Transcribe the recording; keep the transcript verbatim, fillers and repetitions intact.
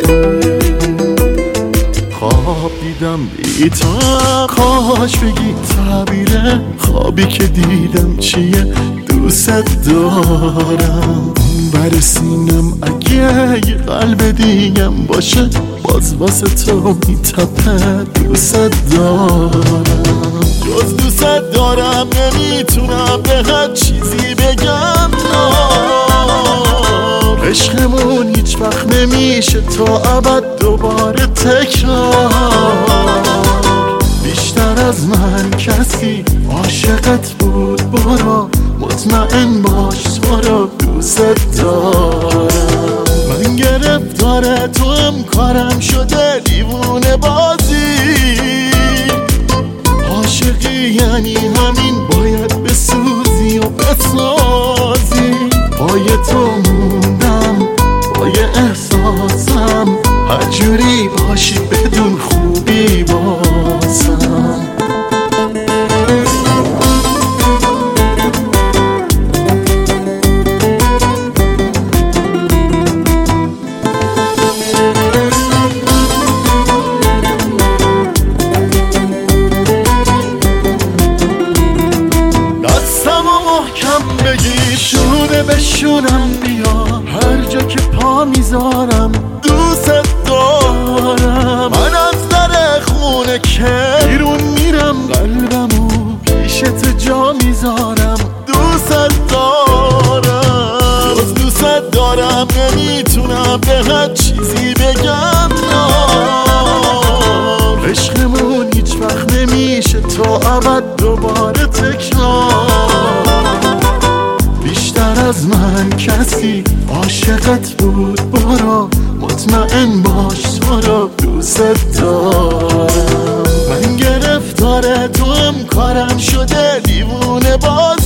خواب دیدم بیتم، کاش بگی تعبیر خوابی که دیدم چیه. دوست دارم بر سینم، اگه یه قلب دیگم باشه باز واسه تو میتپه. دوست دارم، جز دوست دارم نمیتونم به هر چیزی بگم. عشقمون هیچ وقت نمیشه تا ابد دوباره تکرار. بیشتر از من کسی عاشقت بود، برو مطمئن باش تو رو دوست دارم. من گرفتار تو هم کارم شده دیوونه بازی. عاشقی یعنی همین، باید بسوزی و بسازی. پای تو موندم، پای احساسم، هر جوری باشی بدون خوبی بازم. محکم بگیر، شونه به شونم بیا، هر جا که پا میذارم دوست دارم. من از در خونه که بیرون میرم، قلبمو پیش تو جا میذارم. دوست دارم، جز دوست دارم نمیتونم به هر چیزی بگم. عشقمون هیچ وقت نمیشه تا ابد دوباره تکرار. بیشتر از من کسی عاشقت بود، برو مطمئن باش تو رو دوست دارم. من گرفتار تو هم کارم شده دیوونه باز.